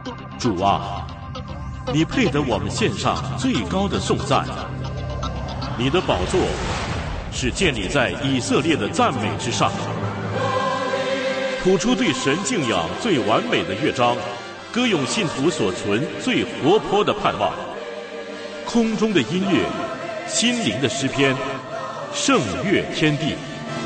主啊，你配得我们献上最高的颂赞。你的宝座是建立在以色列的赞美之上，谱出对神敬仰最完美的乐章，歌咏信徒所存最活泼的盼望。空中的音乐，心灵的诗篇，圣乐天地。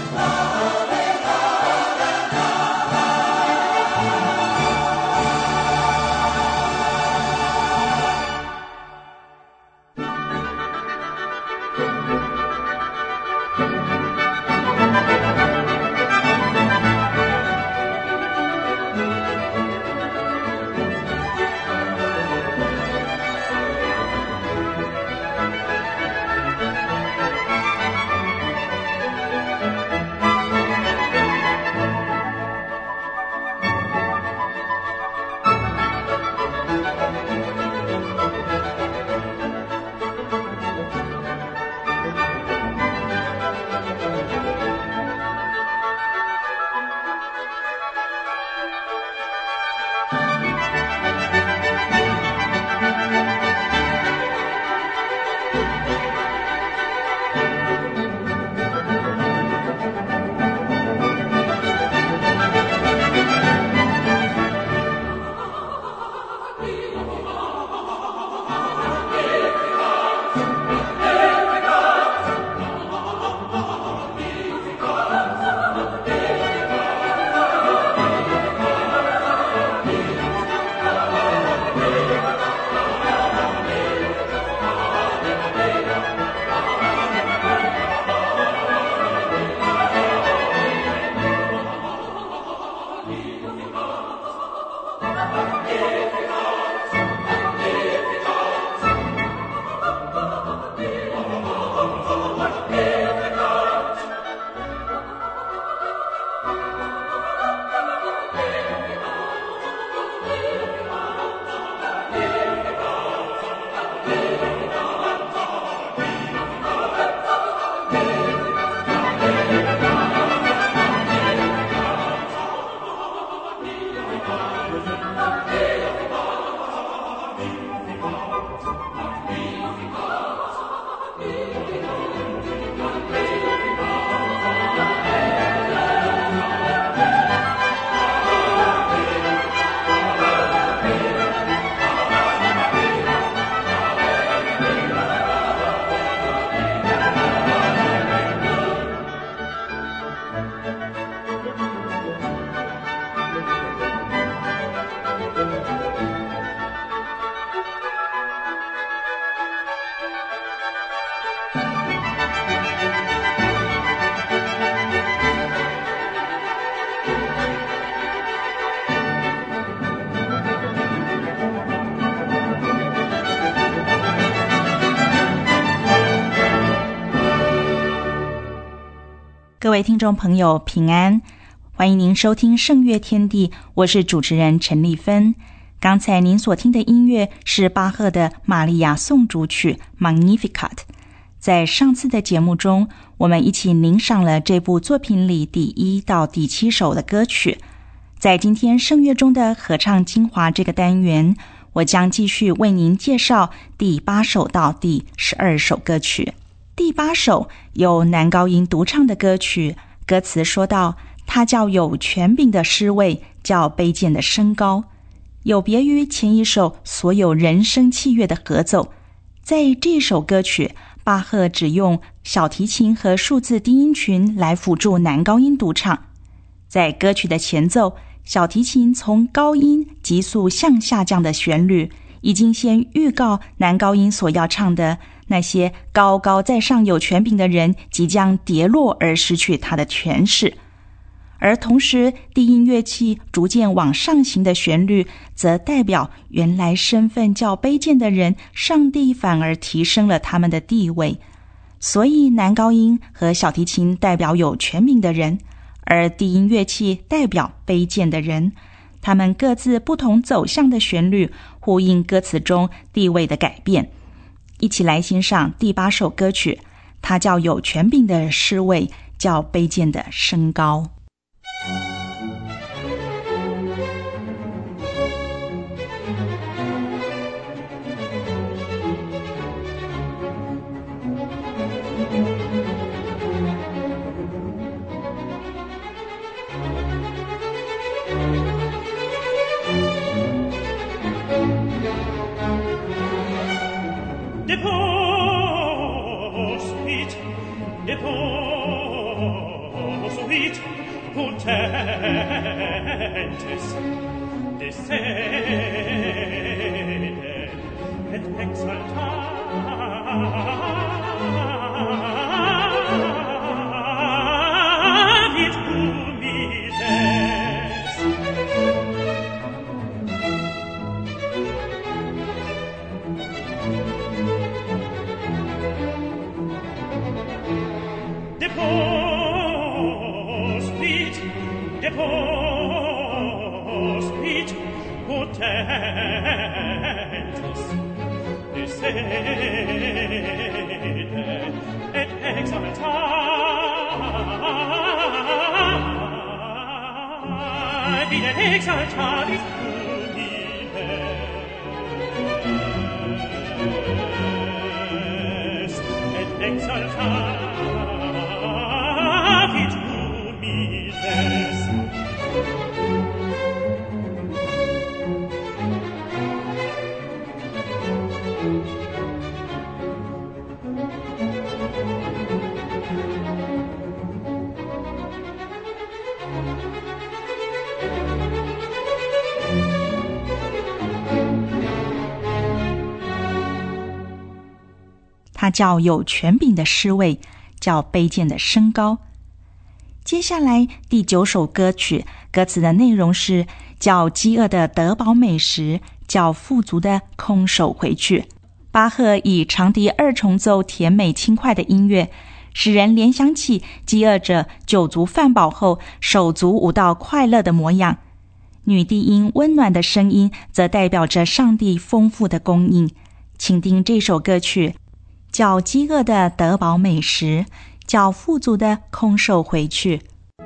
各位听众朋友平安，欢迎您收听圣乐天地，我是主持人陈丽芬。刚才您所听的音乐是巴赫的玛利亚颂主曲 Magnificat。 在上次的节目中，我们一起聆赏了这部作品里第1到第7首的歌曲。在今天圣乐中的合唱精华这个单元，我将继续为您介绍第8首到第12首歌曲。第8首由男高音独唱的歌曲，歌词说到，他叫有权柄的诗位，叫卑贱的升高。有别于前一首所有人声器乐的合奏，在这首歌曲，巴赫只用小提琴和数字低音群来辅助男高音独唱。在歌曲的前奏，小提琴从高音急速向下降的旋律，已经先预告男高音所要唱的那些高高在上有权柄的人即将跌落而失去他的权势。而同时低音乐器逐渐往上行的旋律，则代表原来身份较卑贱的人，上帝反而提升了他们的地位。所以男高音和小提琴代表有权柄的人，而低音乐器代表卑贱的人，他们各自不同走向的旋律，呼应歌词中地位的改变。一起来欣赏第8首歌曲，它叫有权柄的诗位，叫卑贱的升高。 它叫有权柄的失位，叫卑贱的升高。接下来第9首歌曲，歌词的内容是叫饥饿的得饱美食，叫富足的空手回去。巴赫以长笛2重奏甜美轻快的音乐，使人联想起饥饿者酒足饭饱后手足舞蹈快乐的模样。女低音温暖的声音则代表着上帝丰富的供应。请听这首歌曲，叫饥饿的得饱美食，叫富足的空手回去。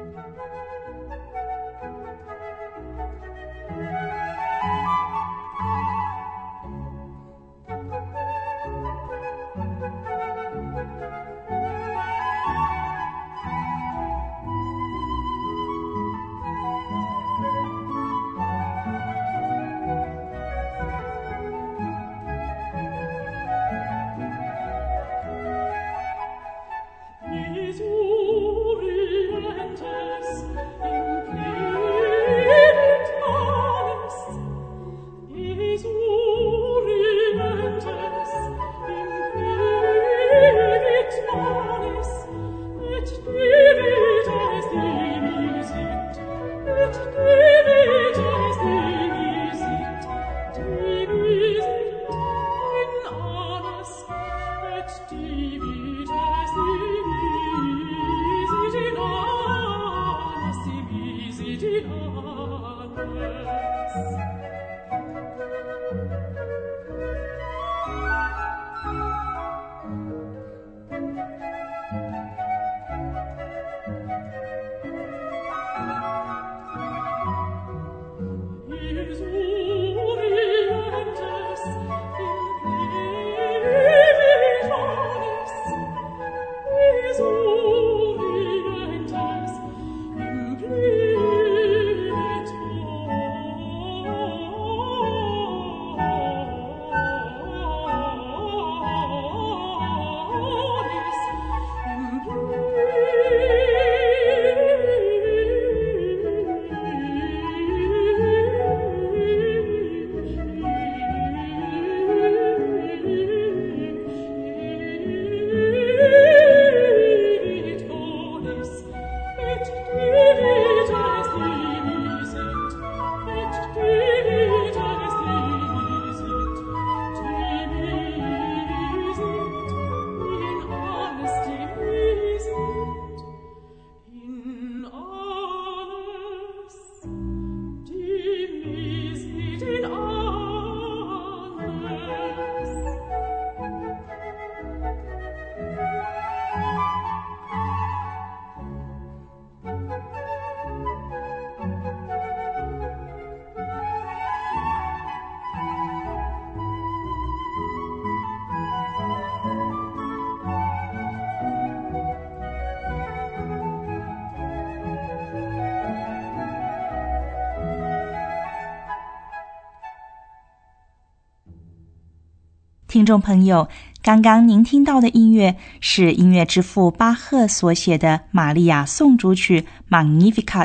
听众朋友，刚刚您听到的音乐是音乐之父巴赫所写的《玛利亚颂主曲》Magnificat，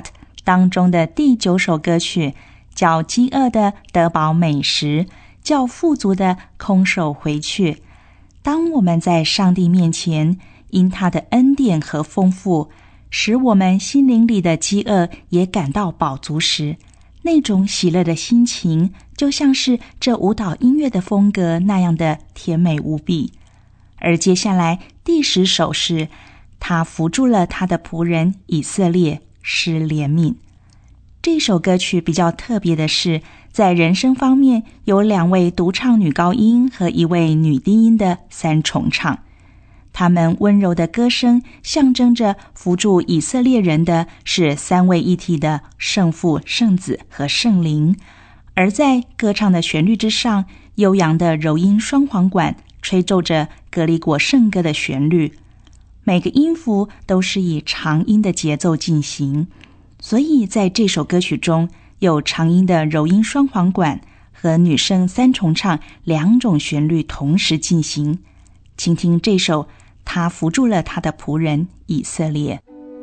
当中的第9首歌曲，叫饥饿的得饱美食，叫富足的空手回去。当我们在上帝面前，因他的恩典和丰富，使我们心灵里的饥饿也感到饱足时，那种喜乐的心情，就像是这舞蹈音乐的风格那样的甜美无比。而接下来第10首是他扶助了他的仆人以色列，施怜悯。这首歌曲比较特别的是，在人声方面有2位独唱女高音和1位女低音的3重唱。他们温柔的歌声象征着扶助以色列人的是3位一体的圣父、圣子和圣灵。而在歌唱的旋律之上，悠扬的柔音双簧管吹奏着格里果圣歌的旋律，每个音符都是以长音的节奏进行，所以在这首歌曲中有长音的柔音双簧管和女声3重唱2种旋律同时进行。请听这首他扶助了他的仆人以色列。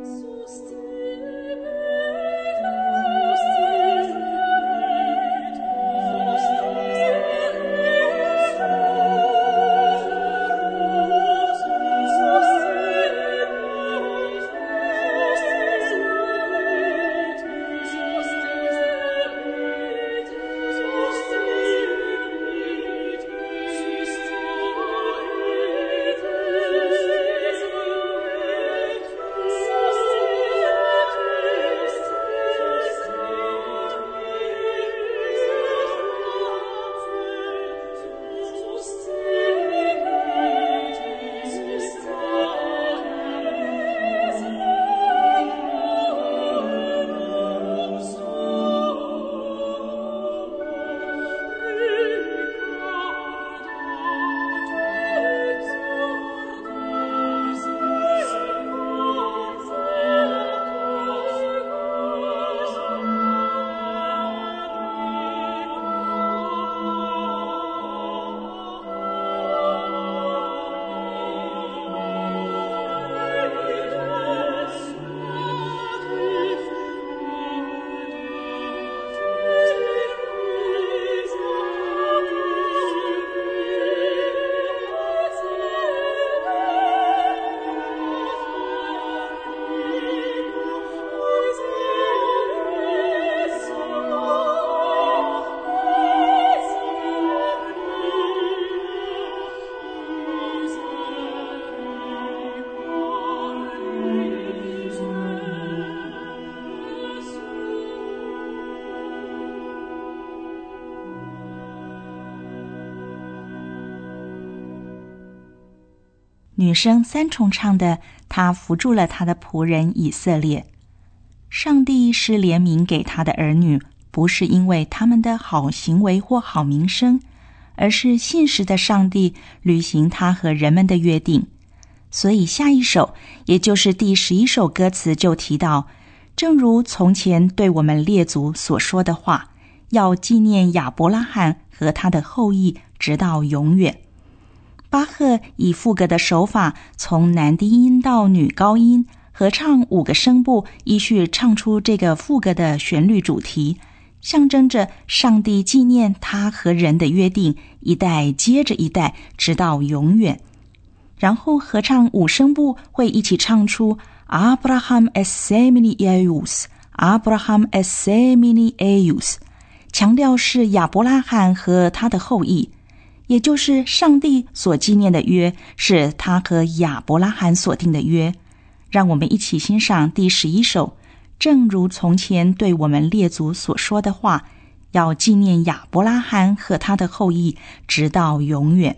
女声3重唱的他扶助了他的仆人以色列。上帝施怜悯给他的儿女，不是因为他们的好行为或好名声，而是信实的上帝履行他和人们的约定。所以下一首，也就是第11首歌词就提到，正如从前对我们列祖所说的话，要纪念亚伯拉罕和他的后裔直到永远。巴赫以副歌的手法，从男低音到女高音，合唱5个声部，依序唱出这个副歌的旋律主题，象征着上帝纪念他和人的约定，一代接着一代，直到永远。然后合唱5声部会一起唱出 Abraham Essemini Eius Abraham Essemini Eius， 强调是亚伯拉罕和他的后裔，也就是上帝所纪念的约，是他和亚伯拉罕所定的约。让我们一起欣赏第11首，正如从前对我们列祖所说的话，要纪念亚伯拉罕和他的后裔直到永远。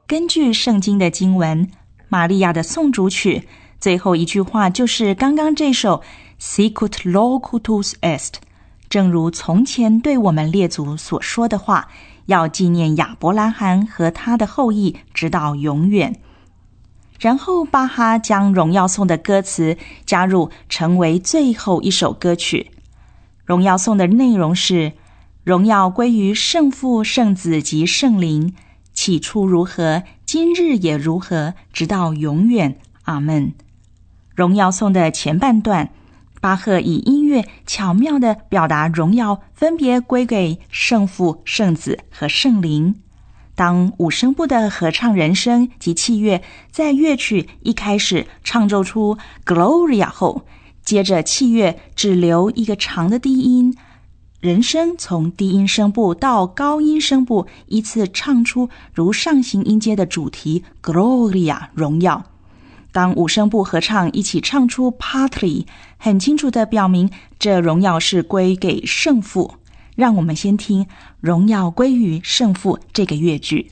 根据圣经的经文，玛利亚的颂主曲最后一句话就是刚刚这首 Sicut locutus est， 正如从前对我们列祖所说的话，要纪念亚伯拉罕和他的后裔直到永远。然后巴哈将荣耀颂的歌词加入成为最后一首歌曲。荣耀颂的内容是：荣耀归于圣父、圣子及圣灵，起初如何，今日也如何，直到永远。阿们。荣耀颂的前半段，巴赫以音乐巧妙地表达荣耀分别归给圣父、圣子和圣灵。当五声部的合唱人声及器乐在乐曲一开始唱奏出 Gloria 后，接着器乐只留一个长的低音，人声从低音声部到高音声部依次唱出如上行音阶的主题 Gloria 荣耀。当五声部合唱一起唱出 Patri， 很清楚地表明这荣耀是归给圣父。让我们先听荣耀归于圣父这个乐句。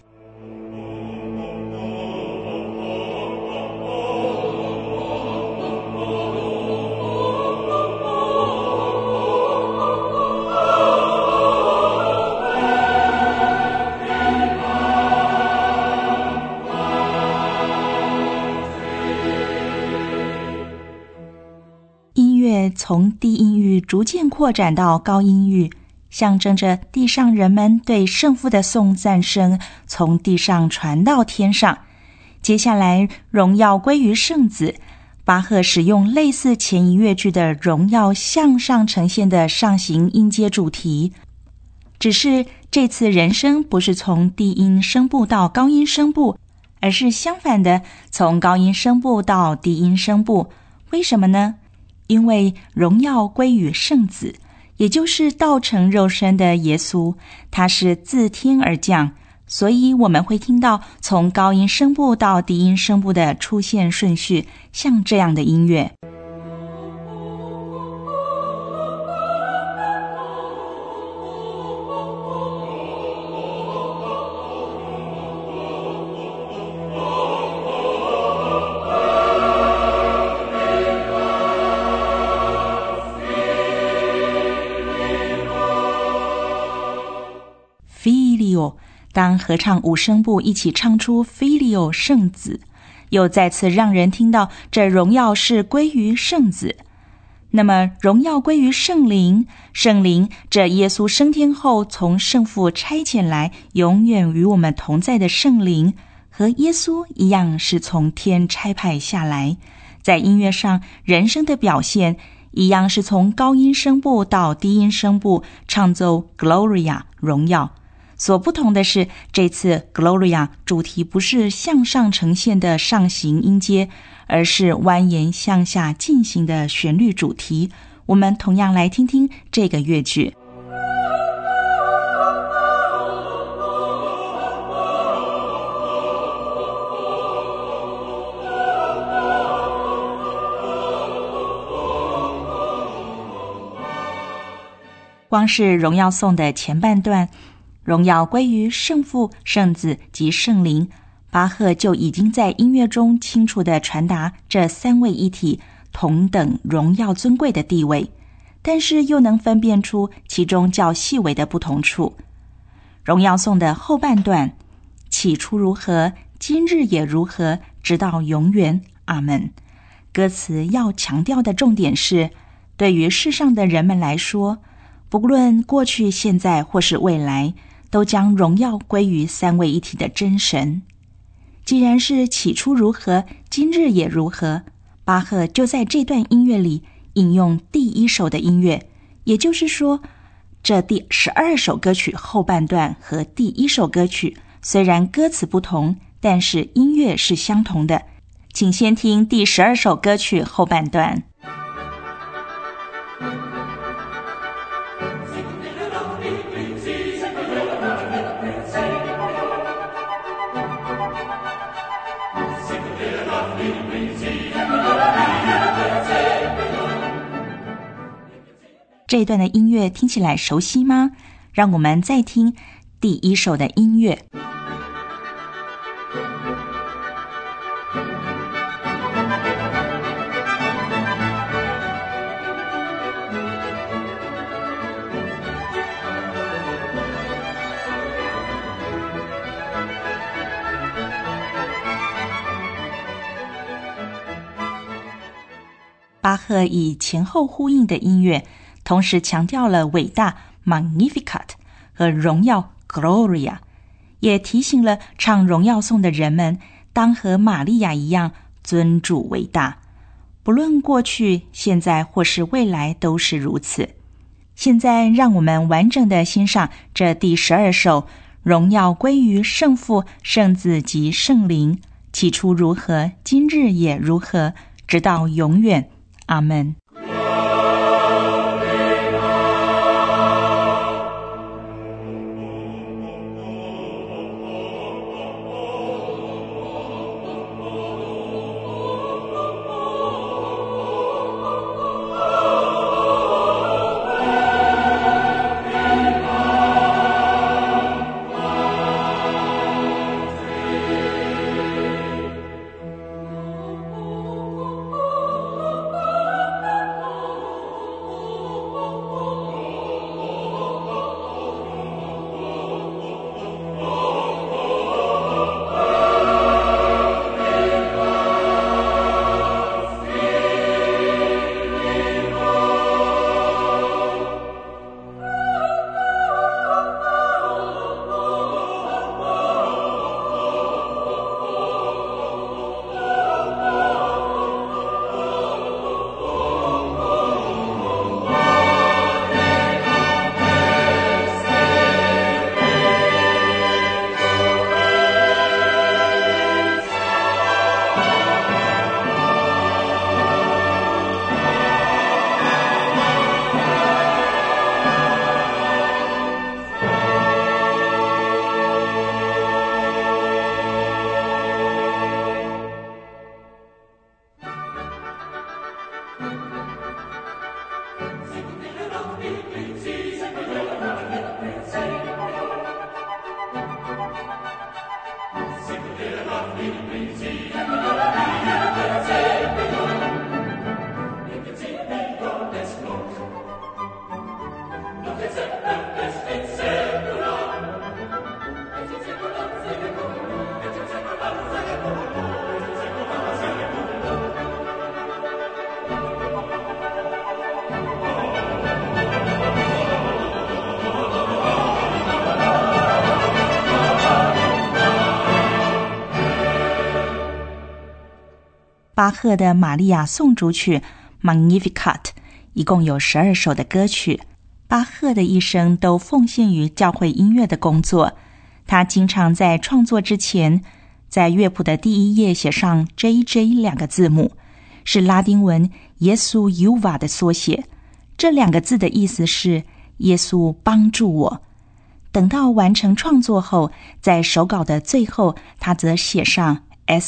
音乐从低音域逐渐扩展到高音域，象征着地上人们对圣父的颂赞声从地上传到天上。接下来荣耀归于圣子，巴赫使用类似前一乐句的荣耀向上呈现的上行音阶主题，只是这次人声不是从低音声部到高音声部，而是相反的，从高音声部到低音声部。为什么呢？因为荣耀归于圣子，也就是道成肉身的耶稣，他是自天而降，所以我们会听到从高音声部到低音声部的出现顺序，像这样的音乐。Filio， 当合唱五声部一起唱出 Filio 圣子，又再次让人听到这荣耀是归于圣子。那么荣耀归于圣灵，圣灵这耶稣升天后从圣父差遣来永远与我们同在的圣灵，和耶稣一样是从天差派下来。在音乐上人声的表现一样是从高音声部到低音声部唱奏 Gloria 荣耀。所不同的是，这次 Gloria 主题不是向上呈现的上行音阶，而是蜿蜒向下进行的旋律主题。我们同样来听听这个乐句。光是荣耀颂的前半段，荣耀归于圣父、圣子及圣灵，巴赫就已经在音乐中清楚地传达这三位一体同等荣耀尊贵的地位，但是又能分辨出其中较细微的不同处。荣耀颂的后半段，起初如何，今日也如何，直到永远。阿们。歌词要强调的重点是，对于世上的人们来说，不论过去、现在或是未来，都将荣耀归于三位一体的真神。既然是起初如何，今日也如何，巴赫就在这段音乐里引用第一首的音乐，也就是说，这第12首歌曲后半段和第一首歌曲虽然歌词不同，但是音乐是相同的。请先听第12首歌曲后半段。这一段的音乐听起来熟悉吗？让我们再听第一首的音乐。 巴赫以前后呼应的音乐，同时强调了伟大 Magnificat 和荣耀 Gloria， 也提醒了唱荣耀颂的人们当和玛利亚一样尊主为大，不论过去、现在或是未来都是如此。现在让我们完整的欣赏这第12首，荣耀归于圣父、圣子及圣灵，起初如何，今日也如何，直到永远。阿们。巴赫的玛利亚颂主曲 Magnificat 一共有12首的歌曲。巴赫的一生都奉献于教会音乐的工作，他经常在创作之前，在乐谱的第一页写上 JJ 两个字母，是拉丁文耶稣 Juva 的缩写，这两个字的意思是耶稣帮助我。等到完成创作后，在手稿的最后，他则写上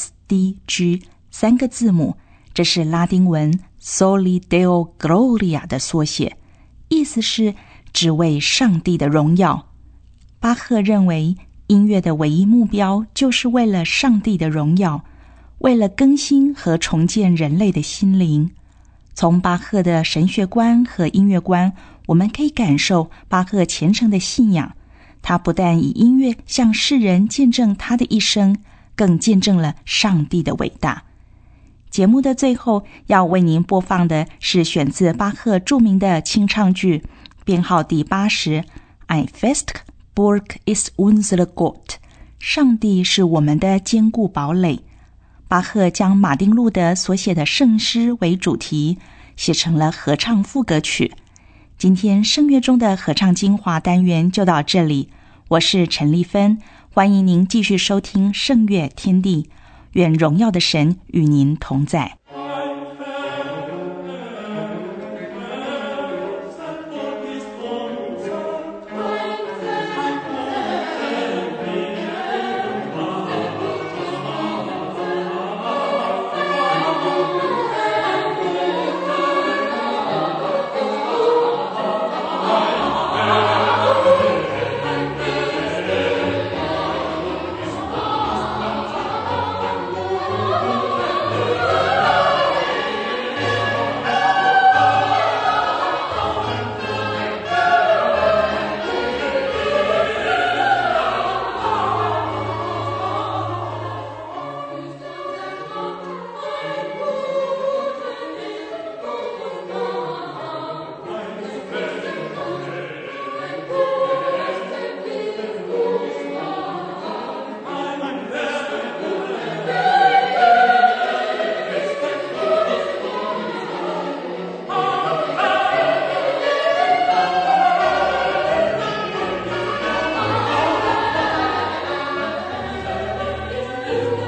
SDG 3个字母，这是拉丁文 Soli Deo Gloria 的缩写，意思是只为上帝的荣耀。巴赫认为音乐的唯一目标就是为了上帝的荣耀，为了更新和重建人类的心灵。从巴赫的神学观和音乐观，我们可以感受巴赫虔诚的信仰。他不但以音乐向世人见证他的一生，更见证了上帝的伟大。节目的最后要为您播放的是选自巴赫著名的清唱剧编号第80 Ein Fest Burg ist unser Gott， 上帝是我们的坚固堡垒。巴赫将马丁路德所写的圣诗为主题，写成了合唱副歌曲。今天圣乐中的合唱精华单元就到这里，我是陈丽芬，欢迎您继续收听圣乐天地，愿荣耀的神与您同在。 Alleluia.